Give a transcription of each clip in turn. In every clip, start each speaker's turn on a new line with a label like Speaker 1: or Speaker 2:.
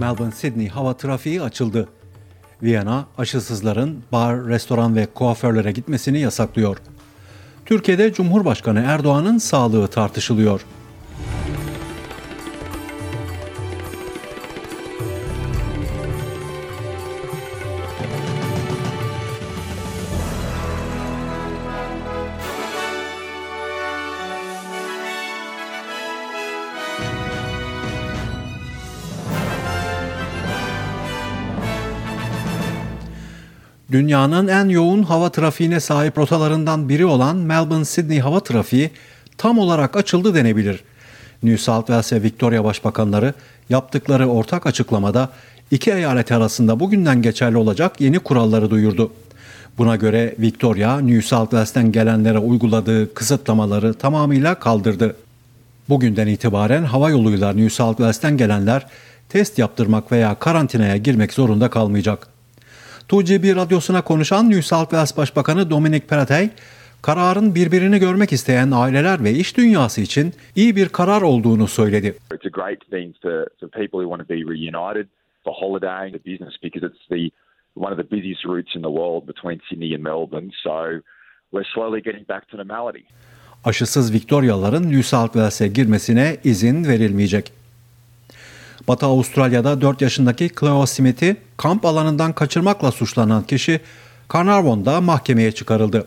Speaker 1: Melbourne-Sydney hava trafiği açıldı. Viyana, aşısızların bar, restoran ve kuaförlere gitmesini yasaklıyor. Türkiye'de Cumhurbaşkanı Erdoğan'ın sağlığı tartışılıyor. Dünyanın en yoğun hava trafiğine sahip rotalarından biri olan Melbourne-Sydney hava trafiği tam olarak açıldı denebilir. New South Wales ve Victoria Başbakanları yaptıkları ortak açıklamada iki eyalet arasında bugünden geçerli olacak yeni kuralları duyurdu. Buna göre Victoria, New South Wales'ten gelenlere uyguladığı kısıtlamaları tamamıyla kaldırdı. Bugünden itibaren hava yoluyla New South Wales'ten gelenler test yaptırmak veya karantinaya girmek zorunda kalmayacak. 2GB radyosuna konuşan New South Wales Başbakanı Dominic Perrottet, kararın birbirini görmek isteyen aileler ve iş dünyası için iyi bir karar olduğunu söyledi.
Speaker 2: It's a great thing for people who want to be reunited for holidaying, for business, because it's one of the busiest routes in the world between Sydney and Melbourne. So we're slowly getting back to normality.
Speaker 1: Aşısız Victorialıların New South Wales'e girmesine izin verilmeyecek. Batı Avustralya'da 4 yaşındaki Cleo Smith'i kamp alanından kaçırmakla suçlanan kişi Carnarvon'da mahkemeye çıkarıldı.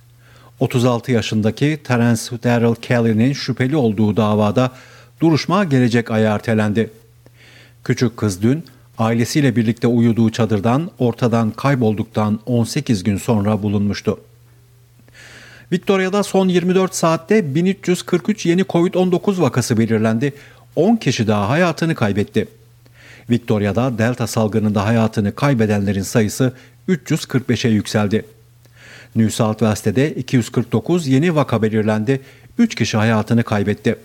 Speaker 1: 36 yaşındaki Terence Darrell Kelly'nin şüpheli olduğu davada duruşma gelecek aya ertelendi. Küçük kız dün ailesiyle birlikte uyuduğu çadırdan ortadan kaybolduktan 18 gün sonra bulunmuştu. Victoria'da son 24 saatte 1343 yeni Covid-19 vakası belirlendi. 10 kişi daha hayatını kaybetti. Victoria'da Delta salgınında hayatını kaybedenlerin sayısı 345'e yükseldi. New South Wales'te de 249 yeni vaka belirlendi. 3 kişi hayatını kaybetti.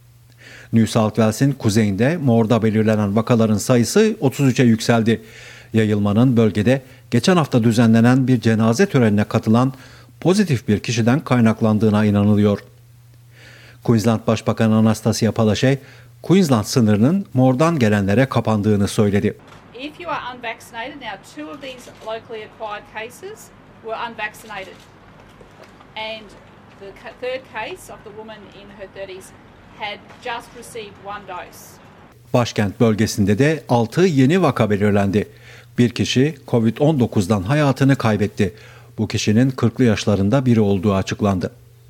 Speaker 1: New South Wales'in kuzeyinde morda belirlenen vakaların sayısı 33'e yükseldi. Yayılmanın bölgede geçen hafta düzenlenen bir cenaze törenine katılan pozitif bir kişiden kaynaklandığına inanılıyor. Queensland Başbakanı Anastasia Palaszczuk, Queensland sınırının mordan gelenlere kapandığını söyledi.
Speaker 3: If you are unvaccinated, now two of these locally acquired cases were unvaccinated. And the third case of the woman in her 30s had just received one dose.
Speaker 1: Başkent bölgesinde de 6 yeni vaka belirlendi. Bir kişi Covid-19'dan hayatını kaybetti. Bu kişinin 40'lı yaşlarında biri olduğu açıklandı.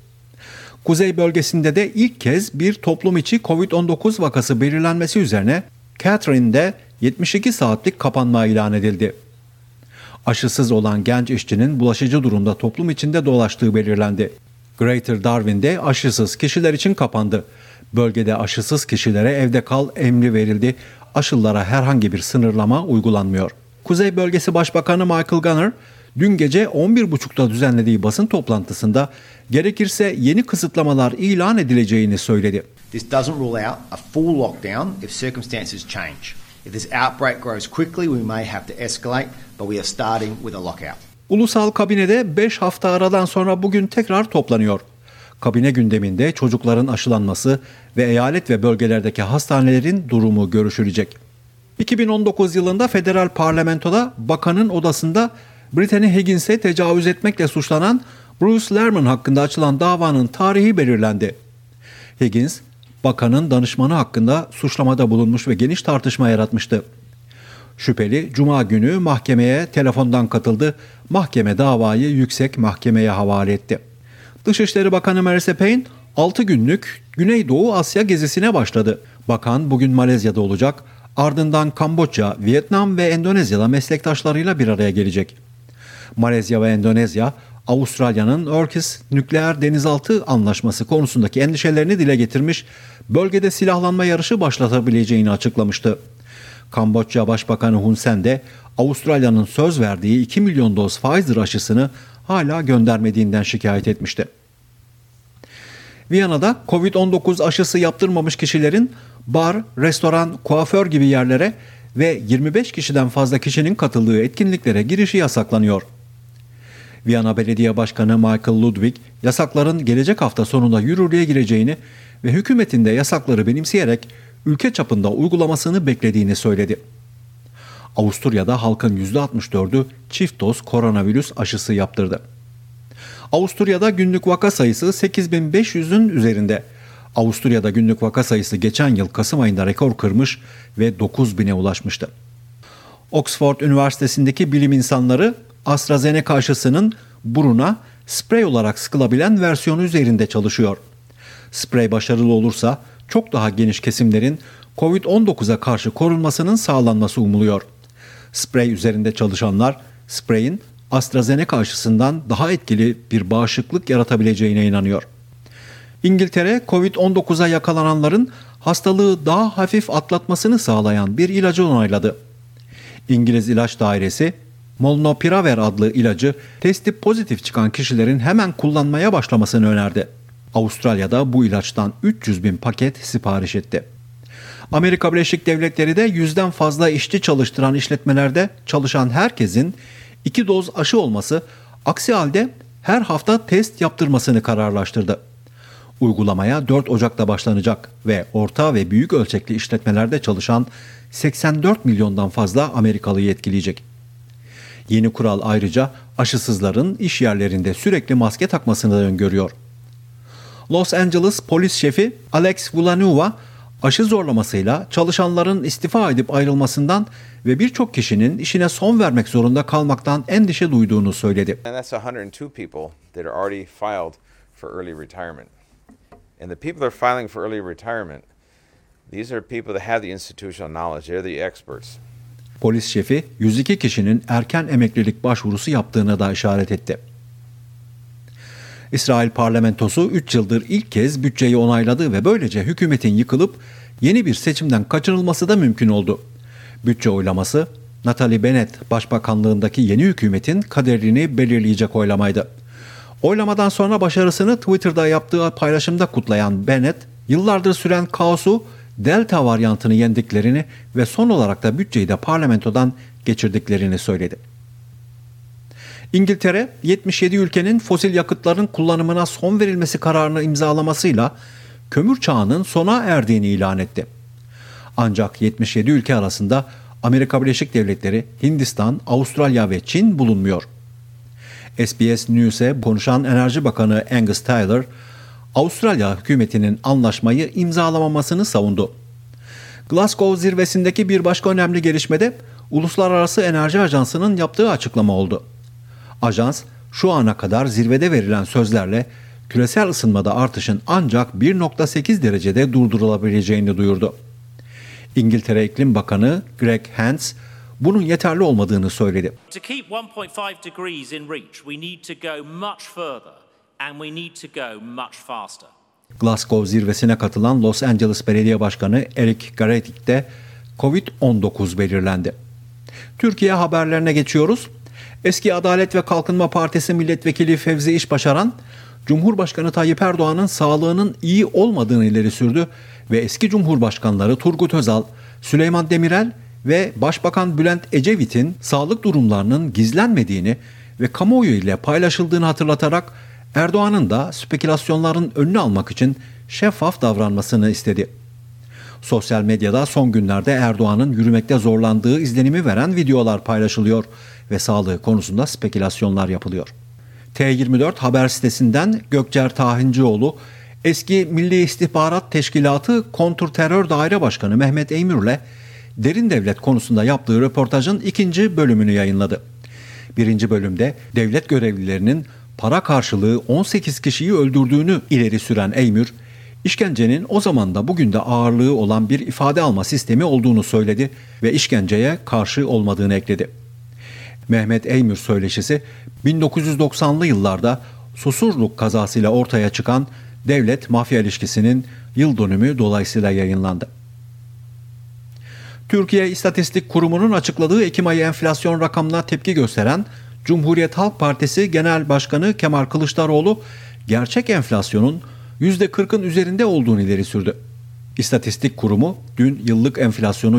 Speaker 1: Kuzey bölgesinde de ilk kez bir toplum içi Covid-19 vakası belirlenmesi üzerine Catherine'de 72 saatlik kapanma ilan edildi. Aşısız olan genç işçinin bulaşıcı durumda toplum içinde dolaştığı belirlendi. Greater Darwin'de aşısız kişiler için kapandı. Bölgede aşısız kişilere evde kal emri verildi. Aşılara herhangi bir sınırlama uygulanmıyor. Kuzey Bölgesi Başbakanı Michael Gunner, dün gece 11.30'da düzenlediği basın toplantısında gerekirse yeni kısıtlamalar ilan edileceğini söyledi.
Speaker 4: This doesn't rule out a full lockdown if circumstances change. If this outbreak grows quickly, we may have to escalate, but we are starting with a lockout.
Speaker 1: Ulusal Kabine'de 5 hafta aradan sonra bugün tekrar toplanıyor. Kabine gündeminde çocukların aşılanması ve eyalet ve bölgelerdeki hastanelerin durumu görüşülecek. 2019 yılında federal parlamentoda bakanın odasında Brittany Higgins'e tecavüz etmekle suçlanan Bruce Lehrmann hakkında açılan davanın tarihi belirlendi. Higgins, bakanın danışmanı hakkında suçlamada bulunmuş ve geniş tartışma yaratmıştı. Şüpheli Cuma günü mahkemeye telefondan katıldı. Mahkeme davayı yüksek mahkemeye havale etti. Dışişleri Bakanı Marise Payne 6 günlük Güneydoğu Asya gezisine başladı. Bakan bugün Malezya'da olacak. Ardından Kamboçya, Vietnam ve Endonezya'da meslektaşlarıyla bir araya gelecek. Malezya ve Endonezya, Avustralya'nın AUKUS nükleer denizaltı anlaşması konusundaki endişelerini dile getirmiş, bölgede silahlanma yarışı başlatabileceğini açıklamıştı. Kamboçya Başbakanı Hun Sen de Avustralya'nın söz verdiği 2 milyon doz Pfizer aşısını hala göndermediğinden şikayet etmişti. Viyana'da Covid-19 aşısı yaptırmamış kişilerin bar, restoran, kuaför gibi yerlere ve 25 kişiden fazla kişinin katıldığı etkinliklere girişi yasaklanıyor. Viyana Belediye Başkanı Michael Ludwig, yasakların gelecek hafta sonunda yürürlüğe gireceğini ve hükümetin de yasakları benimseyerek ülke çapında uygulamasını beklediğini söyledi. Avusturya'da halkın %64'ü çift doz koronavirüs aşısı yaptırdı. Avusturya'da günlük vaka sayısı 8.500'ün üzerinde. Avusturya'da günlük vaka sayısı geçen yıl Kasım ayında rekor kırmış ve 9.000'e ulaşmıştı. Oxford Üniversitesi'ndeki bilim insanları AstraZeneca aşısının buruna sprey olarak sıkılabilen versiyonu üzerinde çalışıyor. Sprey başarılı olursa çok daha geniş kesimlerin COVID-19'a karşı korunmasının sağlanması umuluyor. Sprey üzerinde çalışanlar spreyin AstraZeneca aşısından daha etkili bir bağışıklık yaratabileceğine inanıyor. İngiltere, COVID-19'a yakalananların hastalığı daha hafif atlatmasını sağlayan bir ilacı onayladı. İngiliz İlaç Dairesi, Molnupiravir adlı ilacı testi pozitif çıkan kişilerin hemen kullanmaya başlamasını önerdi. Avustralya'da bu ilaçtan 300.000 paket sipariş etti. Amerika Birleşik Devletleri de 100'den fazla işçi çalıştıran işletmelerde çalışan herkesin 2 doz aşı olması, aksi halde her hafta test yaptırmasını kararlaştırdı. Uygulamaya 4 Ocak'ta başlanacak ve orta ve büyük ölçekli işletmelerde çalışan 84 milyondan fazla Amerikalıyı etkileyecek. Yeni kural ayrıca aşısızların iş yerlerinde sürekli maske takmasını öngörüyor. Los Angeles polis şefi Alex Villanueva, aşı zorlamasıyla çalışanların istifa edip ayrılmasından ve birçok kişinin işine son vermek zorunda kalmaktan endişe duyduğunu söyledi.
Speaker 5: And that's 102 people that are already filed for early retirement. And the people that are filing for early retirement, these are people that have the institutional knowledge. They're the experts.
Speaker 1: Polis şefi 102 kişinin erken emeklilik başvurusu yaptığına da işaret etti. İsrail parlamentosu 3 yıldır ilk kez bütçeyi onayladı ve böylece hükümetin yıkılıp yeni bir seçimden kaçınılması da mümkün oldu. Bütçe oylaması, Naftali Bennett başbakanlığındaki yeni hükümetin kaderini belirleyecek oylamaydı. Oylamadan sonra başarısını Twitter'da yaptığı paylaşımda kutlayan Bennett, yıllardır süren kaosu, Delta varyantını yendiklerini ve son olarak da bütçeyi de parlamentodan geçirdiklerini söyledi. İngiltere, 77 ülkenin fosil yakıtların kullanımına son verilmesi kararını imzalamasıyla kömür çağının sona erdiğini ilan etti. Ancak 77 ülke arasında Amerika Birleşik Devletleri, Hindistan, Avustralya ve Çin bulunmuyor. SBS News'e konuşan Enerji Bakanı Angus Taylor, Avustralya hükümetinin anlaşmayı imzalamamasını savundu. Glasgow zirvesindeki bir başka önemli gelişmede Uluslararası Enerji Ajansı'nın yaptığı açıklama oldu. Ajans, şu ana kadar zirvede verilen sözlerle küresel ısınmada artışın ancak 1.8 derecede durdurulabileceğini duyurdu. İngiltere İklim Bakanı Greg Hands, bunun yeterli olmadığını söyledi.
Speaker 6: To keep 1.5 degrees in reach, we need to go much further and we need to go much faster.
Speaker 1: Glasgow zirvesine katılan Los Angeles Belediye Başkanı Eric Garretti'de COVID-19 belirlendi. Türkiye haberlerine geçiyoruz. Eski Adalet ve Kalkınma Partisi Milletvekili Fevzi İşbaşaran, Cumhurbaşkanı Tayyip Erdoğan'ın sağlığının iyi olmadığını ileri sürdü ve eski Cumhurbaşkanları Turgut Özal, Süleyman Demirel ve Başbakan Bülent Ecevit'in sağlık durumlarının gizlenmediğini ve kamuoyu ile paylaşıldığını hatırlatarak Erdoğan'ın da spekülasyonların önünü almak için şeffaf davranmasını istedi. Sosyal medyada son günlerde Erdoğan'ın yürümekte zorlandığı izlenimi veren videolar paylaşılıyor ve sağlığı konusunda spekülasyonlar yapılıyor. T24 haber sitesinden Gökçer Tahincioğlu, eski Milli İstihbarat Teşkilatı Kontrterör Daire Başkanı Mehmet Eymür'le derin devlet konusunda yaptığı röportajın 2. bölümünü yayınladı. 1. bölümde devlet görevlilerinin para karşılığı 18 kişiyi öldürdüğünü ileri süren Eymür, işkencenin o zaman da bugün de ağırlığı olan bir ifade alma sistemi olduğunu söyledi ve işkenceye karşı olmadığını ekledi. Mehmet Eymür söyleşisi 1990'lı yıllarda Susurluk kazasıyla ortaya çıkan devlet-mafya ilişkisinin yıl dönümü dolayısıyla yayınlandı. Türkiye İstatistik Kurumu'nun açıkladığı Ekim ayı enflasyon rakamına tepki gösteren Cumhuriyet Halk Partisi Genel Başkanı Kemal Kılıçdaroğlu, gerçek enflasyonun %40'ın üzerinde olduğunu ileri sürdü. İstatistik Kurumu dün yıllık enflasyonu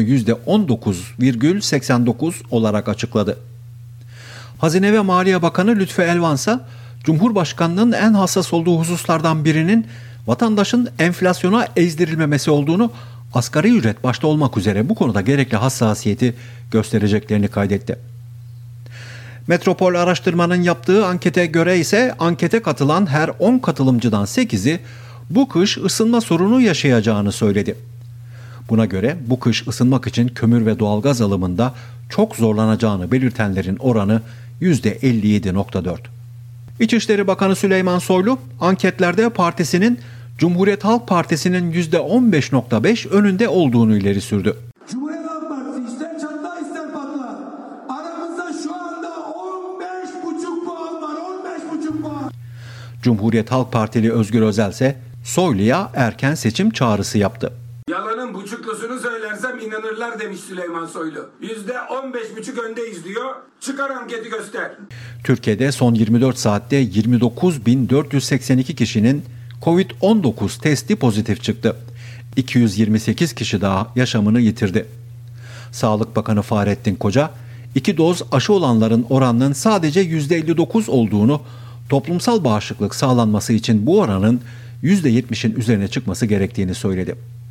Speaker 1: %19,89 olarak açıkladı. Hazine ve Maliye Bakanı Lütfü Elvan ise Cumhurbaşkanlığının en hassas olduğu hususlardan birinin vatandaşın enflasyona ezdirilmemesi olduğunu, asgari ücret başta olmak üzere bu konuda gerekli hassasiyeti göstereceklerini kaydetti. Metropol Araştırma'nın yaptığı ankete göre ise ankete katılan her 10 katılımcıdan 8'i bu kış ısınma sorunu yaşayacağını söyledi. Buna göre bu kış ısınmak için kömür ve doğalgaz alımında çok zorlanacağını belirtenlerin oranı %57.4. İçişleri Bakanı Süleyman Soylu anketlerde partisinin Cumhuriyet Halk Partisi'nin %15.5 önünde olduğunu ileri sürdü.
Speaker 7: Cumhuriyet Halk Partisi ister çatla ister patla. Aramızda şu anda 15,5 puan var. 15,5 puan.
Speaker 1: Cumhuriyet Halk Partili Özgür Özel ise Soylu'ya erken seçim çağrısı yaptı.
Speaker 8: Yalanın buçuklusunu söylersem inanırlar demiş Süleyman Soylu. %15,5 öndeyiz diyor. Çıkar anketi göster.
Speaker 1: Türkiye'de son 24 saatte 29.482 kişinin Covid-19 testi pozitif çıktı. 228 kişi daha yaşamını yitirdi. Sağlık Bakanı Fahrettin Koca, 2 doz aşı olanların oranının sadece %59 olduğunu, toplumsal bağışıklık sağlanması için bu oranın %70'in üzerine çıkması gerektiğini söyledi.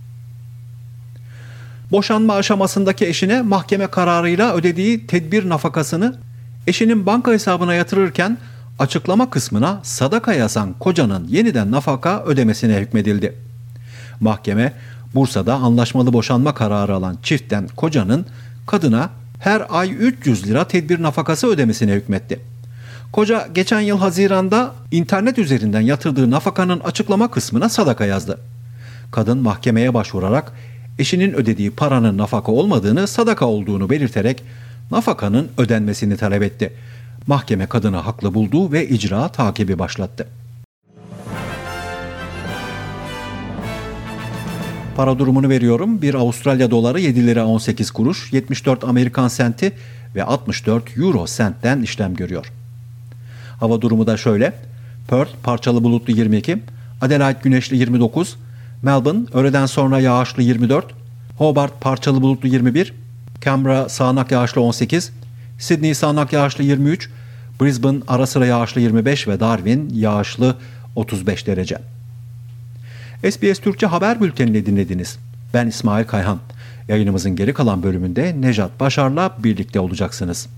Speaker 1: Boşanma aşamasındaki eşine mahkeme kararıyla ödediği tedbir nafakasını eşinin banka hesabına yatırırken açıklama kısmına sadaka yazan kocanın yeniden nafaka ödemesine hükmedildi. Mahkeme, Bursa'da anlaşmalı boşanma kararı alan çiftten kocanın kadına her ay 300 lira tedbir nafakası ödemesine hükmetti. Koca geçen yıl Haziran'da internet üzerinden yatırdığı nafakanın açıklama kısmına sadaka yazdı. Kadın mahkemeye başvurarak eşinin ödediği paranın nafaka olmadığını, sadaka olduğunu belirterek nafakanın ödenmesini talep etti. Mahkeme kadını haklı buldu ve icra takibi başlattı. Para durumunu veriyorum. 1 Avustralya doları 7 lira 18 kuruş, 74 Amerikan senti ve 64 Euro sentten işlem görüyor. Hava durumu da şöyle. Perth parçalı bulutlu 22, Adelaide güneşli 29, Melbourne öğleden sonra yağışlı 24, Hobart parçalı bulutlu 21, Canberra sağanak yağışlı 18, Sydney sağanak yağışlı 23, Brisbane ara sıra yağışlı 25 ve Darwin yağışlı 35 derece. SBS Türkçe haber bültenini dinlediniz. Ben İsmail Kayhan. Yayınımızın geri kalan bölümünde Nejat Başar'la birlikte olacaksınız.